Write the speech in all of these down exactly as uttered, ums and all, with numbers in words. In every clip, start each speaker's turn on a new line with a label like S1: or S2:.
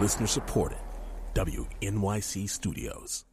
S1: Listener supported. W N Y C Studios.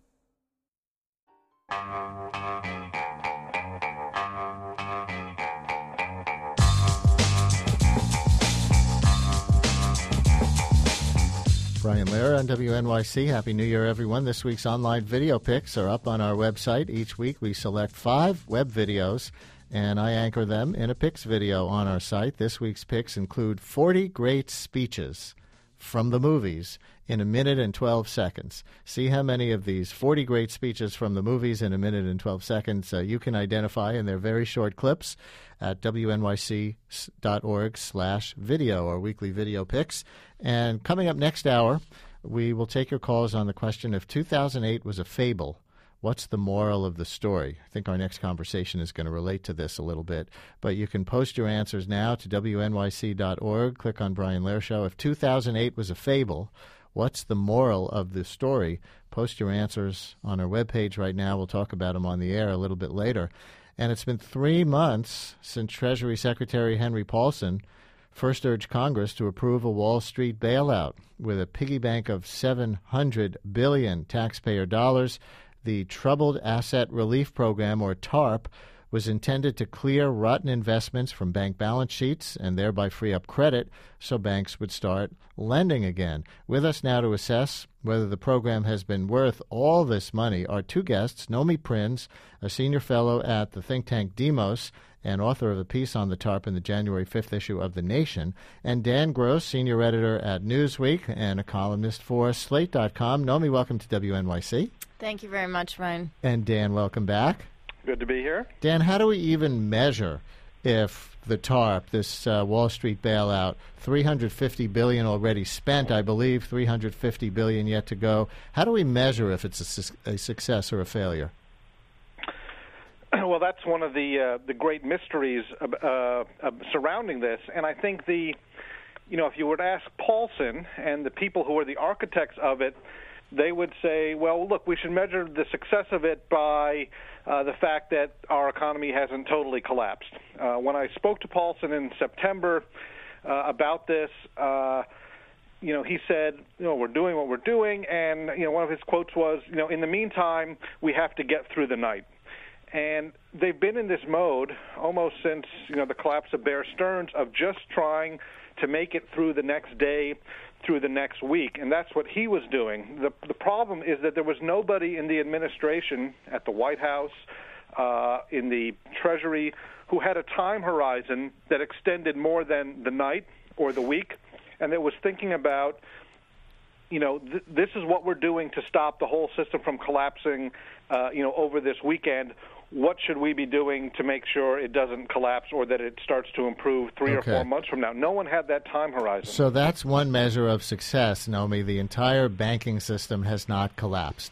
S2: Brian Lehrer on W N Y C. Happy New Year, everyone. This week's online video picks are up on our website. Each week we select five web videos, and I anchor them in a picks video on our site. This week's picks include forty great speeches from the movies in a minute and twelve seconds. See how many of these forty great speeches from the movies in a minute and twelve seconds uh, you can identify in their very short clips at W N Y C dot org slash video, our weekly video picks. And coming up next hour, we will take your calls on the question, if two thousand eight was a fable, what's the moral of the story? I think our next conversation is going to relate to this a little bit. But you can post your answers now to W N Y C dot org. Click on Brian Lehrer Show. If two thousand eight was a fable, what's the moral of the story? Post your answers on our webpage right now. We'll talk about them on the air a little bit later. And it's been three months since Treasury Secretary Henry Paulson first urged Congress to approve a Wall Street bailout with a piggy bank of seven hundred billion dollars taxpayer dollars. The Troubled Asset Relief Program, or TARP, was intended to clear rotten investments from bank balance sheets and thereby free up credit so banks would start lending again. With us now to assess whether the program has been worth all this money are two guests: Nomi Prins, a senior fellow at the think tank Demos and author of a piece on the TARP in the January fifth issue of The Nation, and Dan Gross, senior editor at Newsweek and a columnist for Slate dot com. Nomi, welcome to W N Y C.
S3: Thank you very much, Ryan.
S2: And Dan, welcome back.
S4: Good to be here.
S2: Dan, how do we even measure if the TARP, this uh, Wall Street bailout, three hundred fifty billion dollars already spent, I believe, three hundred fifty billion dollars yet to go. How do we measure if it's a, su- a success or a failure?
S4: Well, that's one of the uh, the great mysteries uh, uh, surrounding this, and I think the, you know, if you were to ask Paulson and the people who are the architects of it, they would say, well, look, we should measure the success of it by uh, the fact that our economy hasn't totally collapsed. Uh, when I spoke to Paulson in September uh, about this, uh, you know, he said, you know, we're doing what we're doing, and, you know, one of his quotes was, you know, in the meantime, we have to get through the night. And they've been in this mode almost since, you know, the collapse of Bear Stearns, of just trying to make it through the next day, through the next week, and that's what he was doing. The the problem is that there was nobody in the administration, at the White House, uh, in the Treasury, who had a time horizon that extended more than the night or the week, and that was thinking about, you know, th- this is what we're doing to stop the whole system from collapsing, uh, you know, over this weekend. What should we be doing to make sure it doesn't collapse or that it starts to improve three
S2: okay.
S4: or four months from now? No one had that time horizon.
S2: So that's one measure of success, Nomi. The entire banking system has not collapsed.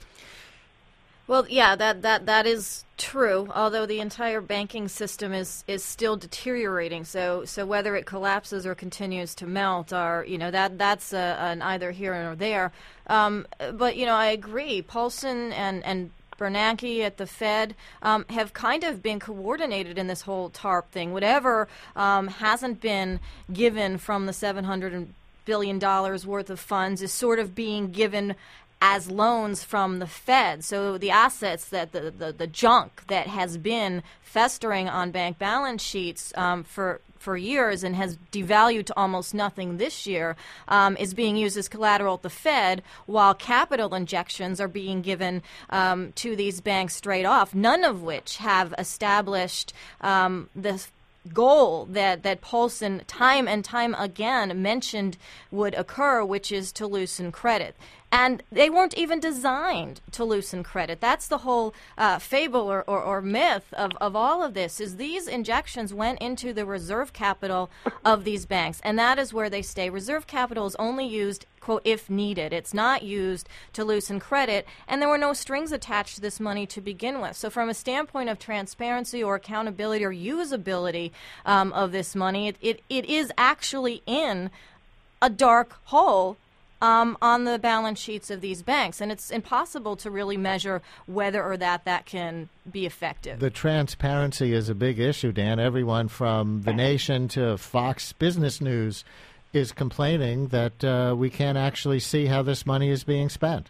S3: Well, yeah, that, that, that is true, although the entire banking system is, is still deteriorating. So so whether it collapses or continues to melt, are, you know, that that's a, an either here or there. Um, but, you know, I agree. Paulson and, and Bernanke at the Fed um, have kind of been coordinated in this whole TARP thing. Whatever um, hasn't been given from the seven hundred billion dollars worth of funds is sort of being given as loans from the Fed. So the assets, that the, the, the junk that has been festering on bank balance sheets um, for for years and has devalued to almost nothing this year, um, is being used as collateral at the Fed, while capital injections are being given um, to these banks straight off, none of which have established um, the goal that, that Paulson time and time again mentioned would occur, which is to loosen credit. And they weren't even designed to loosen credit. That's the whole uh, fable or, or, or myth of, of all of this, is these injections went into the reserve capital of these banks, and that is where they stay. Reserve capital is only used, quote, if needed. It's not used to loosen credit, and there were no strings attached to this money to begin with. So from a standpoint of transparency or accountability or usability um, of this money, it, it, it is actually in a dark hole Um, on the balance sheets of these banks, and it's impossible to really measure whether or that that can be effective.
S2: The transparency is a big issue, Dan. Everyone from The Nation to Fox Business News is complaining that uh, we can't actually see how this money is being spent.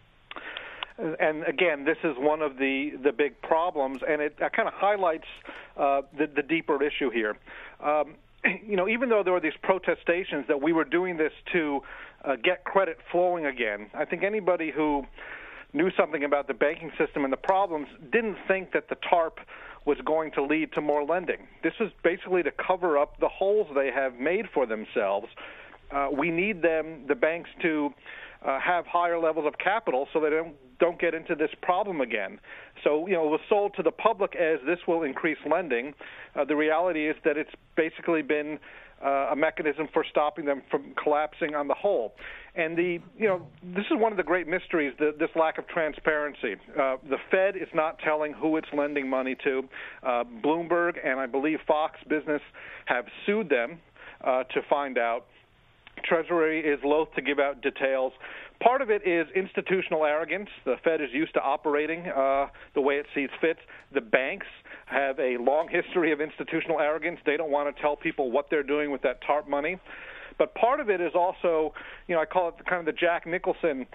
S4: And again, this is one of the, the big problems, and it uh, kind of highlights uh, the, the deeper issue here. Um, you know, even though there were these protestations that we were doing this to uh, get credit flowing again, I think anybody who knew something about the banking system and the problems didn't think that the TARP was going to lead to more lending. This was basically to cover up the holes they have made for themselves. Uh, we need them, the banks, to uh, have higher levels of capital so they don't don't get into this problem again. So, you know, it was sold to the public as this will increase lending. Uh, the reality is that it's basically been uh, a mechanism for stopping them from collapsing on the whole. And the, you know, this is one of the great mysteries, the, this lack of transparency. Uh, the Fed is not telling who it's lending money to. Uh, Bloomberg and I believe Fox Business have sued them uh, to find out. Treasury is loath to give out details. Part of it is institutional arrogance. The Fed is used to operating uh, the way it sees fit. The banks have a long history of institutional arrogance. They don't want to tell people what they're doing with that TARP money. But part of it is also, you know, I call it kind of the Jack Nicholson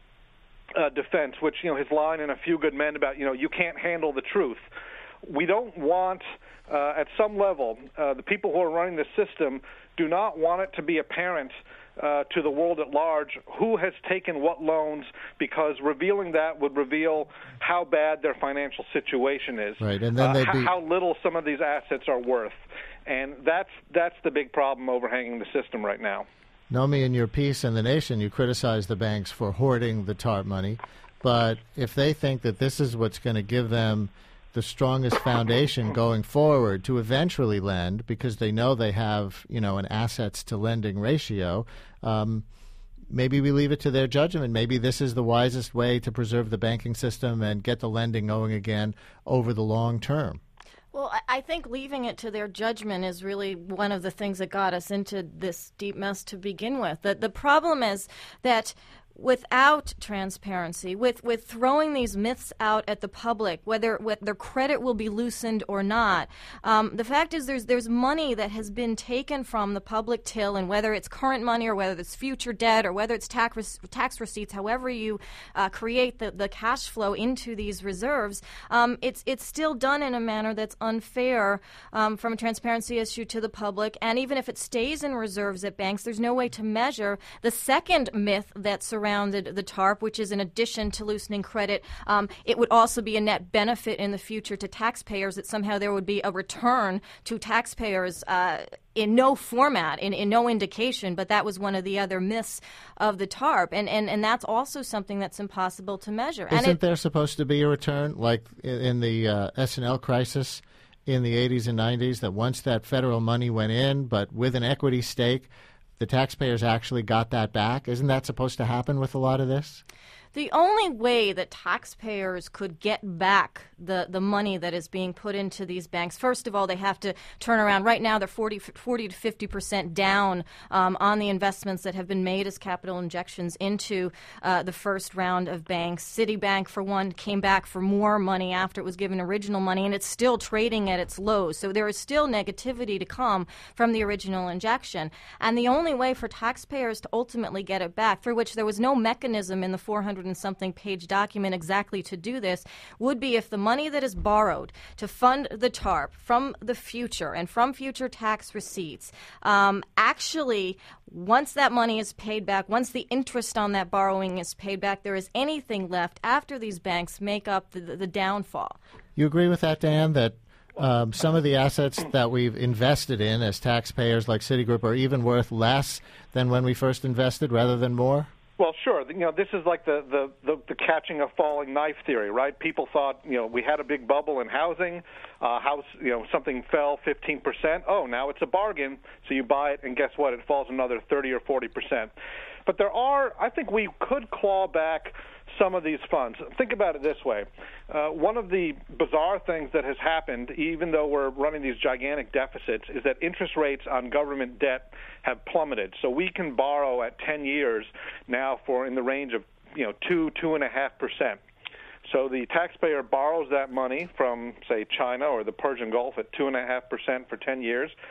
S4: uh, defense, which, you know, his line in A Few Good Men about, you know, you can't handle the truth. We don't want, uh, at some level, uh, the people who are running the system do not want it to be apparent uh, to the world at large who has taken what loans, because revealing that would reveal how bad their financial situation is,
S2: right, and then
S4: uh,
S2: be...
S4: how little some of these assets are worth. And that's that's the big problem overhanging the system right now.
S2: Nomi, in your piece in The Nation, you criticize the banks for hoarding the TARP money, but if they think that this is what's going to give them the strongest foundation going forward to eventually lend, because they know they have, you know, an assets to lending ratio, um, maybe we leave it to their judgment. Maybe this is the wisest way to preserve the banking system and get the lending going again over the long term.
S3: Well, I think leaving it to their judgment is really one of the things that got us into this deep mess to begin with. The, the problem is that without transparency, with, with throwing these myths out at the public, whether, whether credit will be loosened or not, um, the fact is there's there's money that has been taken from the public till, and whether it's current money or whether it's future debt or whether it's tax, tax receipts, however you uh, create the, the cash flow into these reserves, um, it's it's still done in a manner that's unfair um, from a transparency issue to the public. And even if it stays in reserves at banks, there's no way to measure the second myth that surrounds surrounded the TARP, which is in addition to loosening credit, um, it would also be a net benefit in the future to taxpayers, that somehow there would be a return to taxpayers uh, in no format, in, in no indication, but that was one of the other myths of the TARP. And, and, and that's also something that's impossible to measure.
S2: Isn't
S3: and it,
S2: there supposed to be a return, like in, in the uh, S and L crisis in the eighties and nineties, that once that federal money went in, but with an equity stake, the taxpayers actually got that back? Isn't that supposed to happen with a lot of this?
S3: The only way that taxpayers could get back the, the money that is being put into these banks, first of all, they have to turn around. Right now, they're forty, forty to fifty percent down um, on the investments that have been made as capital injections into uh, the first round of banks. Citibank, for one, came back for more money after it was given original money, and it's still trading at its lows. So there is still negativity to come from the original injection. And the only way for taxpayers to ultimately get it back, for which there was no mechanism in the four hundred and something page document exactly to do this, would be if the money that is borrowed to fund the TARP from the future and from future tax receipts, um, actually, once that money is paid back, once the interest on that borrowing is paid back, there is anything left after these banks make up the, the, the downfall.
S2: You agree with that, Dan, that um, some of the assets that we've invested in as taxpayers like Citigroup are even worth less than when we first invested rather than more?
S4: Well, sure. You know, this is like the, the, the, the catching a falling knife theory, right? People thought, you know, we had a big bubble in housing. Uh, house, you know, something fell fifteen percent. Oh, now it's a bargain. So you buy it, and guess what? It falls another thirty or forty percent. But there are, I think we could claw back some of these funds. Think about it this way. Uh, one of the bizarre things that has happened, even though we're running these gigantic deficits, is that interest rates on government debt have plummeted. So we can borrow at ten years now for in the range of, you know, two, two and a half percent. So the taxpayer borrows that money from, say, China or the Persian Gulf at two and a half percent for ten years.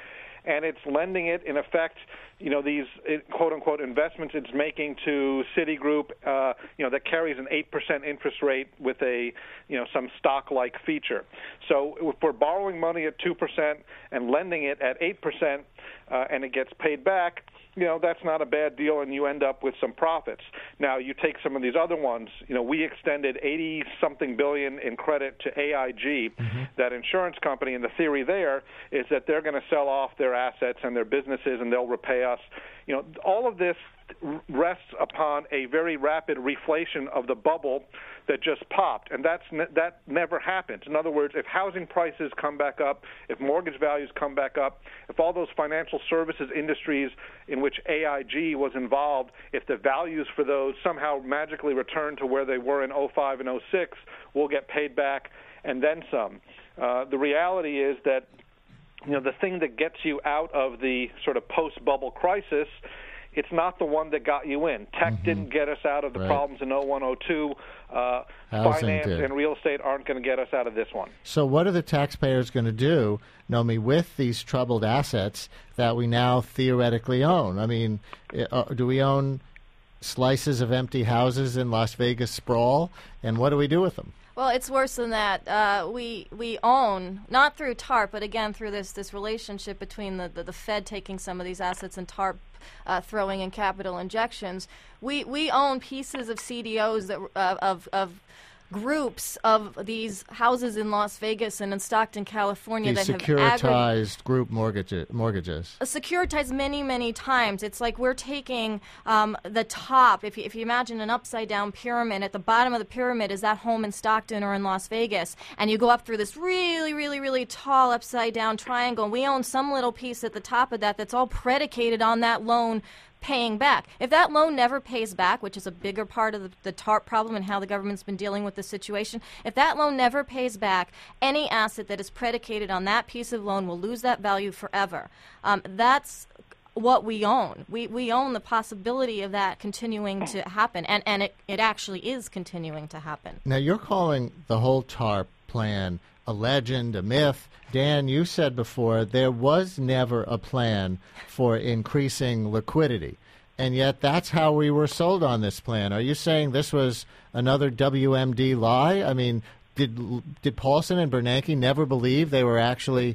S4: and it's lending it, in effect, you know, these quote-unquote investments it's making to Citigroup, uh, you know, that carries an eight percent interest rate with a, you know, some stock-like feature. So if we're borrowing money at two percent and lending it at eight percent uh, and it gets paid back, you know, that's not a bad deal, and you end up with some profits. Now, you take some of these other ones. You know, we extended eighty-something billion in credit to A I G, mm-hmm. that insurance company, and the theory there is that they're going to sell off their assets and their businesses, and they'll repay us. You know, all of this rests upon a very rapid reflation of the bubble that just popped, and that's ne- that never happens. In other words, if housing prices come back up, if mortgage values come back up, if all those financial services industries in which A I G was involved, if the values for those somehow magically return to where they were in oh five and oh six, we'll get paid back and then some. Uh, the reality is that, you know, the thing that gets you out of the sort of post-bubble crisis, it's not the one that got you in. Tech mm-hmm. didn't get us out of the right. problems in oh one, oh two. Uh, finance did. And real estate aren't going to get us out of this one.
S2: So what are the taxpayers going to do, Nomi, with these troubled assets that we now theoretically own? I mean, uh, do we own slices of empty houses in Las Vegas sprawl? And what do we do with them?
S3: Well, it's worse than that. Uh, we we own, not through TARP, but again through this this relationship between the, the, the Fed taking some of these assets and TARP uh, throwing in capital injections. We we own pieces of C D Os that uh, of of groups of these houses in Las Vegas and in Stockton, California,
S2: these
S3: that
S2: securitized
S3: have aggra-
S2: group mortgage- mortgages.
S3: Uh, securitized many, many times. It's like we're taking um, the top. If you, if you imagine an upside-down pyramid, at the bottom of the pyramid is that home in Stockton or in Las Vegas, and you go up through this really, really, really tall upside-down triangle. And we own some little piece at the top of that that's all predicated on that loan paying back. If that loan never pays back, which is a bigger part of the, the TARP problem and how the government's been dealing with the situation, if that loan never pays back, any asset that is predicated on that piece of loan will lose that value forever. Um, that's what we own. We we own the possibility of that continuing to happen, and, and it, it actually is continuing to happen.
S2: Now, you're calling the whole TARP plan a legend, a myth. Dan, you said before there was never a plan for increasing liquidity, and yet that's how we were sold on this plan. Are you saying this was another W M D lie? I mean, did did Paulson and Bernanke never believe they were actually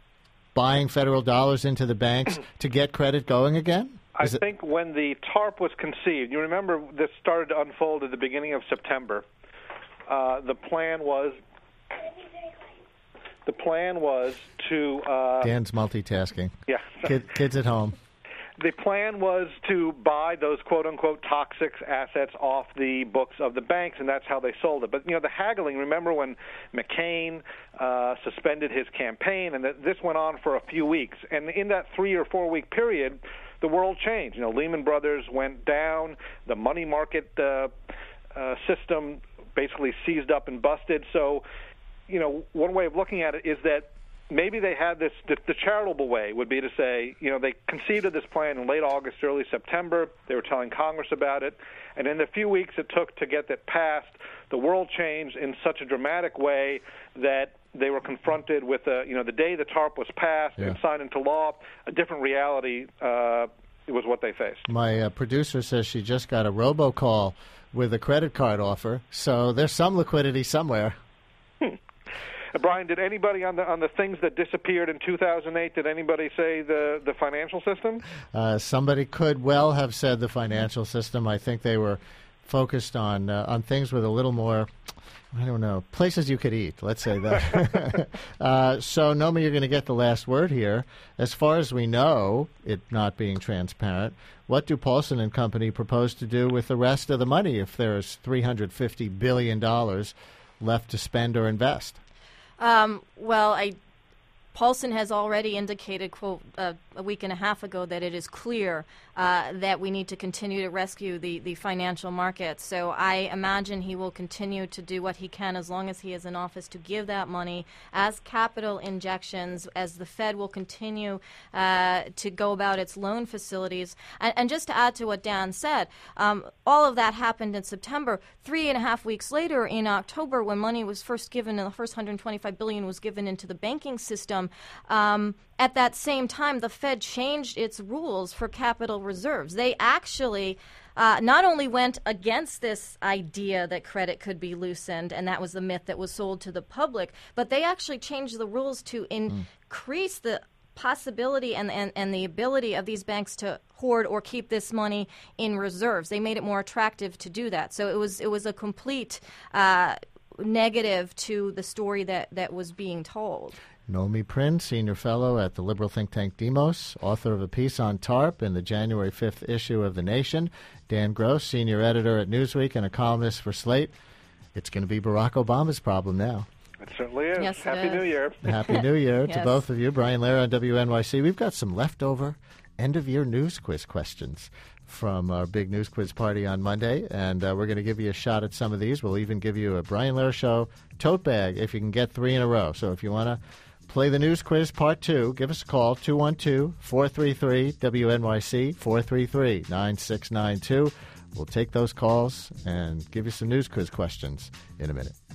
S2: buying federal dollars into the banks to get credit going again?
S4: Is I think it- when the TARP was conceived, you remember this started to unfold at the beginning of September. Uh, the plan was The plan was to... Uh,
S2: Dan's multitasking.
S4: Yeah.
S2: Kid, kids at home.
S4: The plan was to buy those quote-unquote toxic assets off the books of the banks, and that's how they sold it. But, you know, the haggling, remember when McCain uh, suspended his campaign, and that this went on for a few weeks. And in that three- or four-week period, the world changed. You know, Lehman Brothers went down. The money market uh, uh, system basically seized up and busted. So... You know, one way of looking at it is that maybe they had this, the, the charitable way would be to say, you know, they conceived of this plan in late August, early September. They were telling Congress about it. And in the few weeks it took to get that passed, the world changed in such a dramatic way that they were confronted with, a, you know, the day the TARP was passed yeah. and signed into law, a different reality uh, was what they faced.
S2: My uh, producer says she just got a robocall with a credit card offer, so there's some liquidity somewhere.
S4: Brian, did anybody on the on the things that disappeared in two thousand eight, did anybody say the, the financial system?
S2: Uh, somebody could well have said the financial system. I think they were focused on uh, on things with a little more, I don't know, places you could eat, let's say that. uh, so, Nomi, you're going to get the last word here. As far as we know, it not being transparent, what do Paulson and Company propose to do with the rest of the money if there's three hundred fifty billion dollars left to spend or invest?
S3: Um, well, I, Paulson has already indicated, quote, uh, a week and a half ago that it is clear uh, that we need to continue to rescue the, the financial markets. So I imagine he will continue to do what he can as long as he is in office to give that money as capital injections, as the Fed will continue uh, to go about its loan facilities. And, and just to add to what Dan said, um, all of that happened in September. Three and a half weeks later, in October, when money was first given, and the first one hundred twenty-five billion dollars was given into the banking system, system. Um, at that same time, the Fed changed its rules for capital reserves. They actually uh, not only went against this idea that credit could be loosened, and that was the myth that was sold to the public, but they actually changed the rules to increase mm. the possibility and, and, and the ability of these banks to hoard or keep this money in reserves. They made it more attractive to do that. So it was it was a complete uh, negative to the story that, that was being told.
S2: Nomi Prins, Senior Fellow at the liberal think tank Demos, author of a piece on TARP in the January fifth issue of The Nation. Dan Gross, Senior Editor at Newsweek and a columnist for Slate. It's going to be Barack Obama's problem now.
S4: It certainly is.
S3: Yes,
S4: Happy
S3: is.
S4: New Year.
S2: Happy New Year
S3: Yes.
S2: to both of you. Brian Lehrer on W N Y C. We've got some leftover end-of-year news quiz questions from our big news quiz party on Monday, and uh, we're going to give you a shot at some of these. We'll even give you a Brian Lehrer Show tote bag if you can get three in a row. So if you want to play the news quiz part two, give us a call, two one two, four three three, W N Y C, four three three, nine six nine two. We'll take those calls and give you some news quiz questions in a minute.